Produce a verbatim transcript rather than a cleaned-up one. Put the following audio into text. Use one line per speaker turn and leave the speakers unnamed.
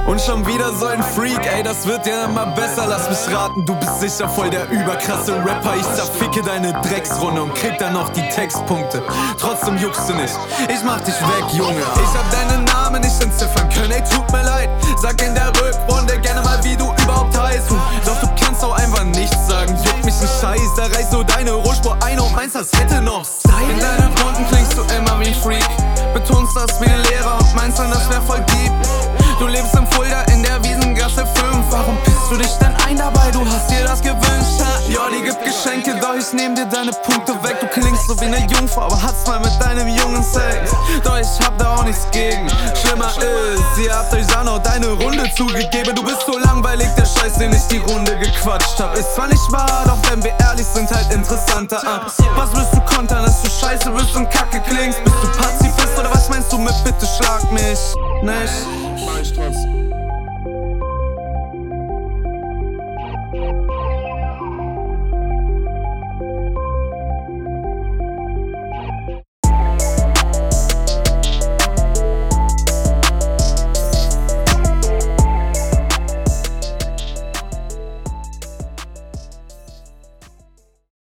Und schon wieder so ein Freak, ey, das wird ja immer besser, lass mich raten. Du bist sicher voll der überkrasse Rapper. Ich zerficke deine Drecksrunde und krieg dann noch die Textpunkte. Trotzdem juckst du nicht, ich mach dich weg, Junge. Ich hab deinen Namen nicht entziffern können, ey, tut mir leid. Sag in der Rückrunde gerne mal, wie du überhaupt heißt. Doch du kannst auch einfach nichts sagen, juckt mich ein Scheiß. Da reißt so deine Rohspur ein und meinst, das hätte noch Style. In deinen Runden klingst du immer wie ein Freak, betonst das wie ein Lehrer und meinst dann, das wär voll deep. Du lebst im Fulda in der Wiesengasse fünf. Warum pisst du dich denn ein dabei? Du hast dir das gewünscht, ha? Ja, die gibt Geschenke, doch ich nehm dir deine Punkte weg. Du klingst so wie ne Jungfrau, aber hast mal mit deinem Jungen Sex. Doch ich hab da auch nichts gegen. Schlimmer ist, ihr habt euch auch noch deine Runde zugegeben. Du bist so langweilig, der Scheiß, den ich die Runde gequatscht hab. Ist zwar nicht wahr, doch wenn wir ehrlich sind, halt interessanter. Uh. Was willst du kontern, dass du scheiße bist und kacke klingst? Bist du Pazifist oder was meinst du mit bitte schlag mich nicht?
Mach ich trotzdem.